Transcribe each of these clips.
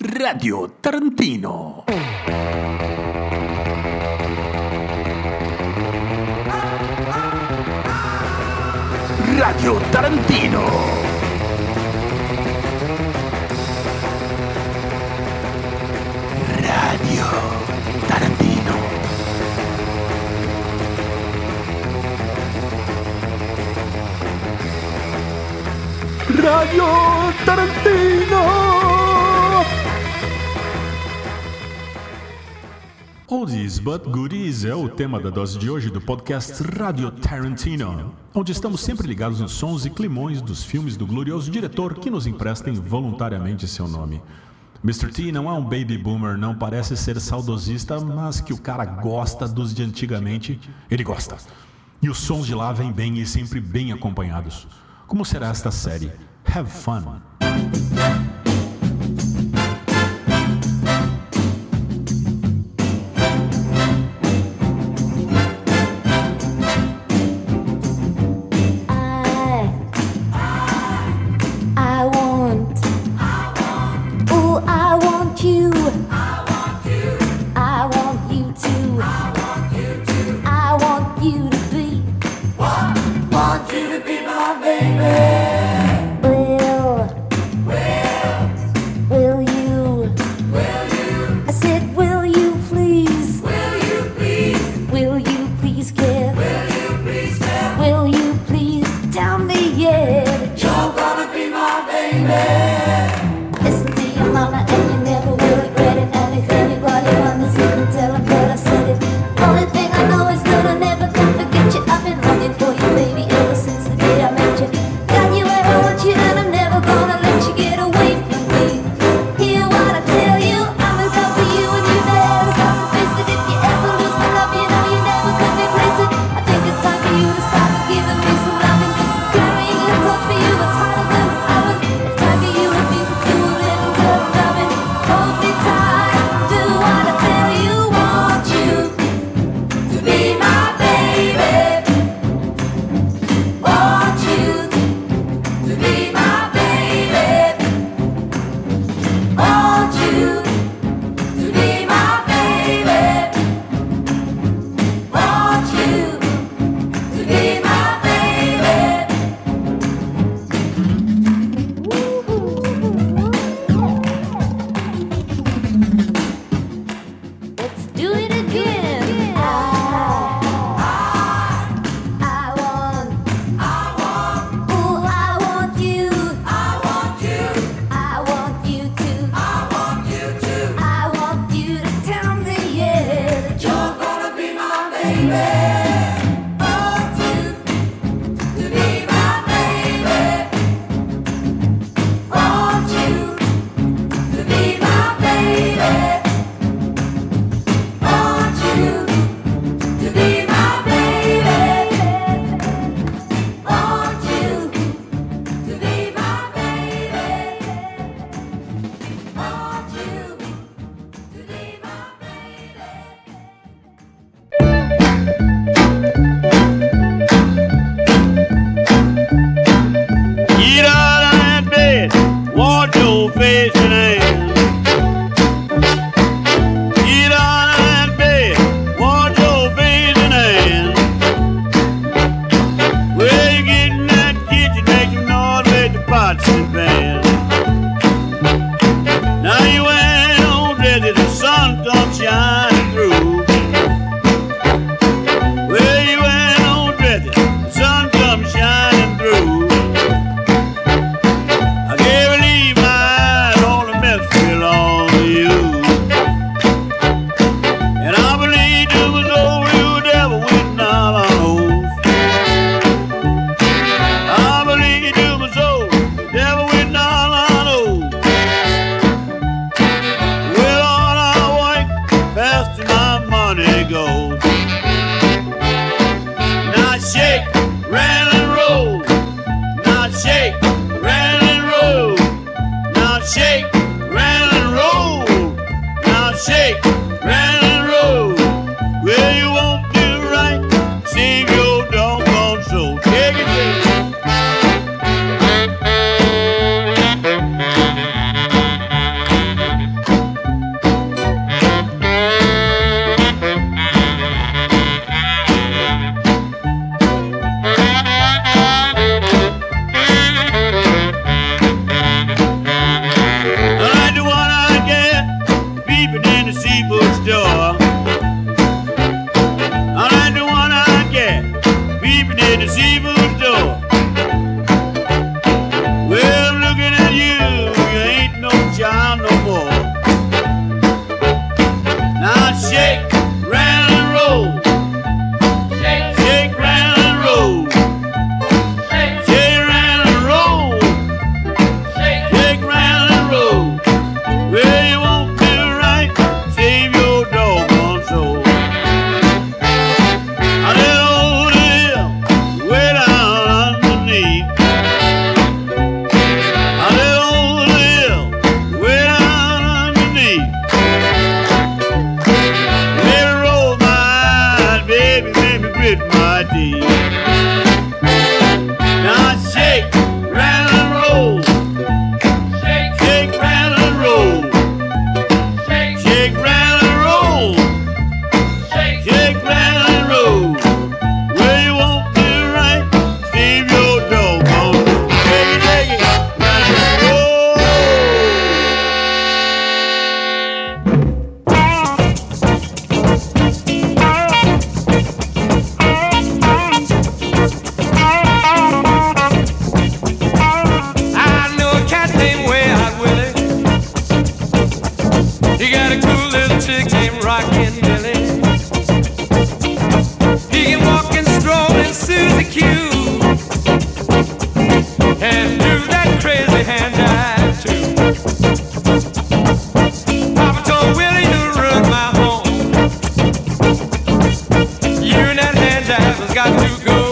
Radio Tarantino. Radio Tarantino. Radio Tarantino. Radio Tarantino. Oldies but Goodies é o tema da dose de hoje do podcast Radio Tarantino, onde estamos sempre ligados nos sons e climões dos filmes do glorioso diretor que nos emprestem voluntariamente seu nome. Mr. T não é um baby boomer, não parece ser saudosista, mas que o cara gosta dos de antigamente, ele gosta. E os sons de lá vêm bem e sempre bem acompanhados. Como será esta série? Have fun! in the seafood store. I like the one I get, peeping in the seafood store. Well, I'm looking at you, you ain't no child no more. Now shake, rattle and roll. Shake, shake, rattle and roll. Shake, shake, rattle and roll. Shake, shake, rattle and roll. Well, you won't do right, save your doggone soul. I let old Lil way down underneath. I let old Lil way down underneath. Let me roll my eyes, baby, let me grit my teeth. Now shake, rattle and roll. Shake, shake, rattle and roll. Shake, shake, rattle and roll. Shake, shake, rattle and roll. Well, you won't do right, save your doggone soul. Shake it, shake it, rattle and roll. I know a cat named Way Out Willie. He got a cool little chick named Rockin' Billy. He can walk and stroll in Susie Q and do that crazy hand jive too. Papa told Willie to run my home. You and that hand jive has got to go.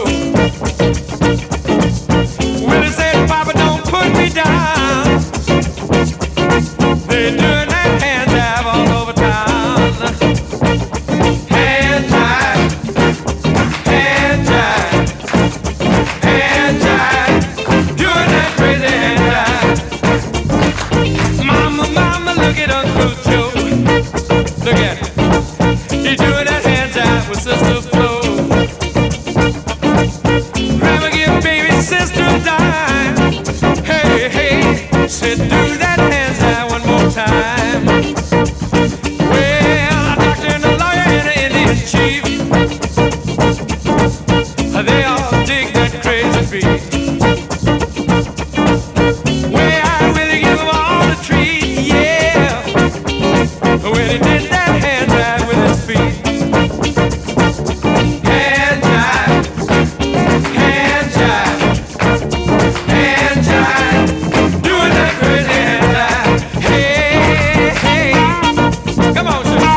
Willie said, Papa, don't put me down. They're doing that hand jive all over town. Hand jive, hand jive, hand jive, doing that crazy hand jive. Mama, mama, look at Uncle Joe. Look at him. He's doing that hand jive with Sister Flo. Grandma give baby sister a dime. Hey, hey, said do that hand jive one more time. Well, a doctor and a lawyer and an Indian chief, they all dig that crazy beat. Way Out Willie give them all a treat, yeah, when he did that hand jive with his feet. Hand jive, hand jive, hand jive, doing that crazy hand jive. Hey, hey, come on, sir.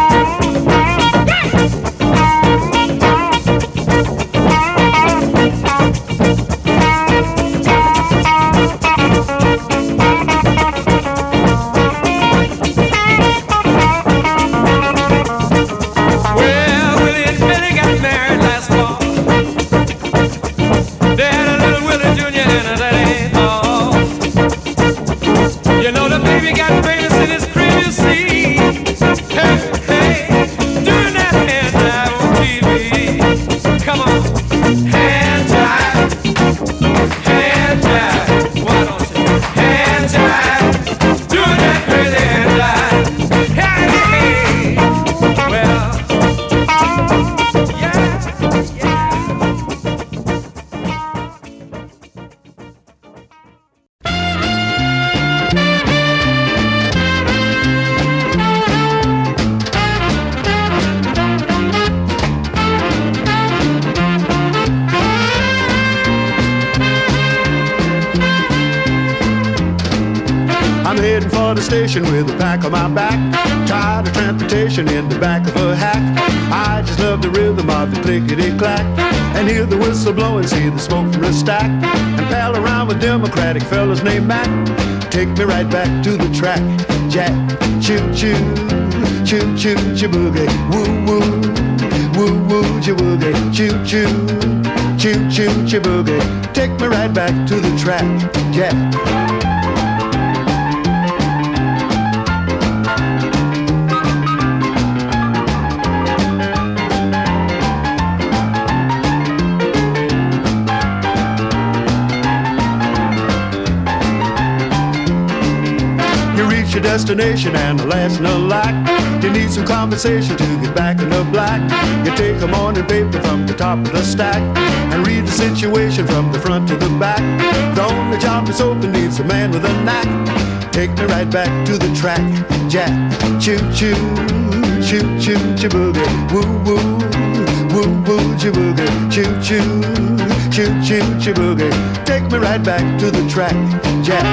Well, Willie and Billy got married last fall. They had a little Willie Jr. and that ain't all. You know the baby got famous in his crib, you see. Hey, hey, doing that hand jive on TV. Come on, hand jive, why don't you? Hand jive, doing that crazy hand jive. Hey, hey, well, yeah, yeah. I'm heading for the station with a pack on my back. Tired of transportation in the back of a hack. I just love the rhythm of the clickety-clack, and hear the whistle blowing, see the smoke from the stack, and pal around with Democratic fellas named Mac. Take me right back to the track, Jack. Choo-choo, choo-choo, choo-boogie, woo-woo, woo-woo, choo-boogie, choo-choo, choo-choo, choo-boogie. Take me right back to the track, Jack. destination and the last no lack. You need some compensation to get back in the black. You take a morning paper from the top of the stack and read the situation from the front to the back. The only job that's open needs a man with a knack. Take me right back to the track, Jack. Choo choo, choo choo, chiboogie, woo woo, woo woo, chiboogie, choo choo, choo choo, chiboogie. Take me right back to the track, Jack.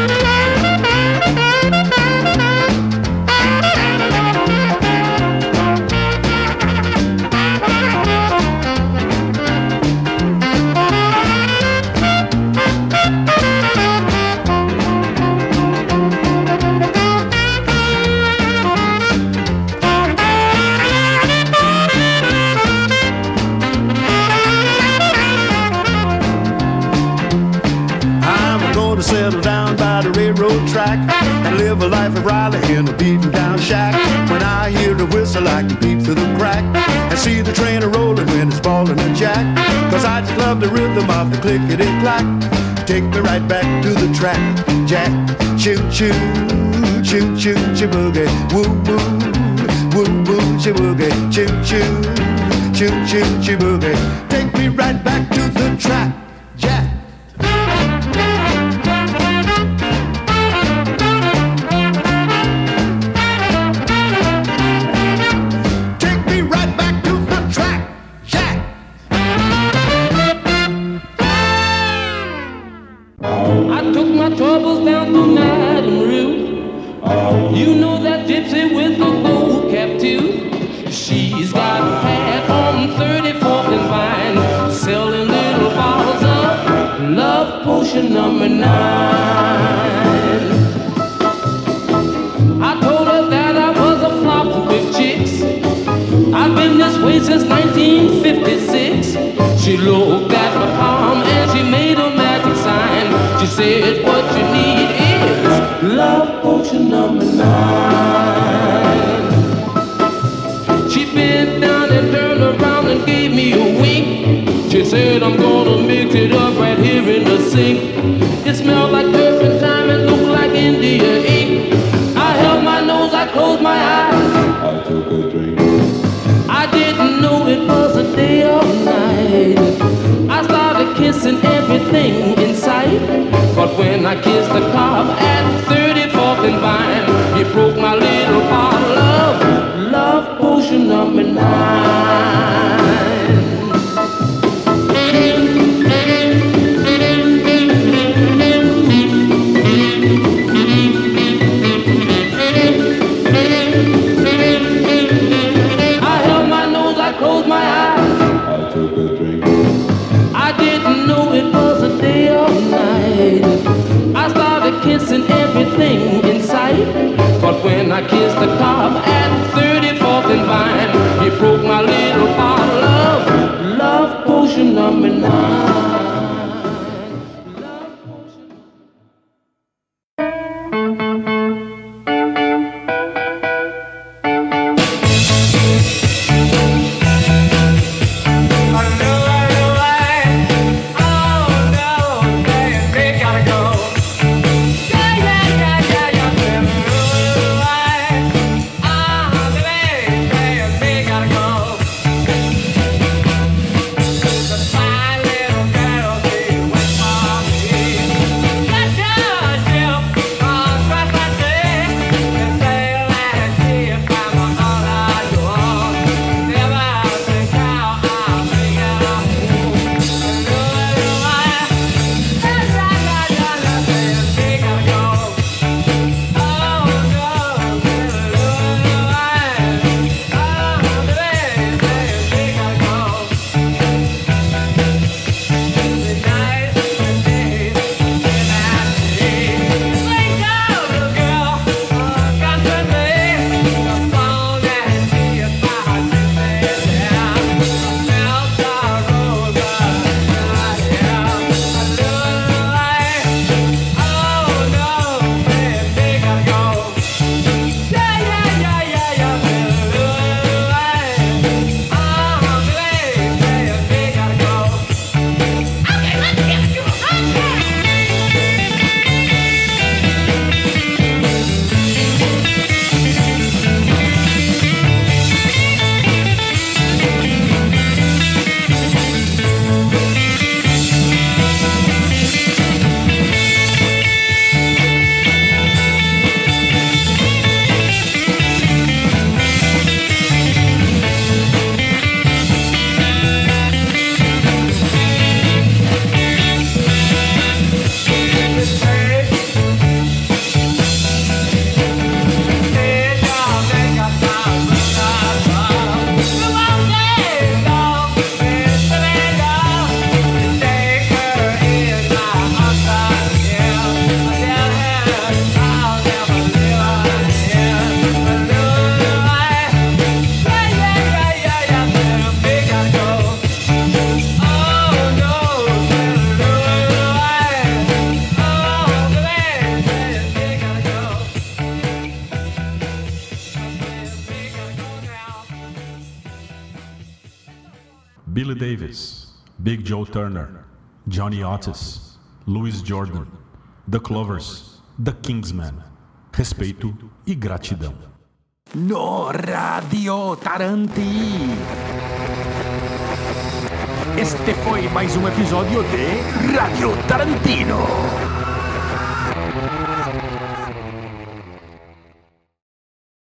Settle down by the railroad track and live a life of Riley in a beaten down shack. When I hear the whistle I can peep through the crack and see the train a-rolling when it's balling a jack. Cause I just love the rhythm of the clickety-clack. Take me right back to the track, Jack. Choo-choo, choo-choo, chiboogie, woo-woo, woo-woo, chiboogie, choo-choo, choo-choo, chiboogie. Take me right back to the track, Jack. Troubles down to Madame Rue. You know that gypsy with the gold cap too. She's got a hat on 34th and Vine, selling little bottles of love potion number 9. I told her that I was a flop with chicks. I've been this way since 1956. She looked at my palm and she made a magic sign. She said, what you need is love potion number 9. She bent down and turned around and gave me a wink. She said, I'm gonna mix it up right here in the sink. It smelled like turpentine and looked like India ink. I held my nose, I closed my eyes. I took a drink. I didn't know it was a day or night. I started kissing everything in sight. But when I kissed the cop at 34th and Vine, he broke my little bottle of love potion number 9. I held my nose, I closed my eyes. I took a drink. I didn't know it was a day or night. I started kissing everything in sight. But when I kissed the cop at 34th and Vine, he broke my little bottle of love potion number 9. Love potion. Billy Davis, Big Joe Turner, Johnny Otis, Louis Jordan, The Clovers, The Kingsmen. Respeito e gratidão. No Radio Taranti. Este foi mais um episódio de Radio Tarantino.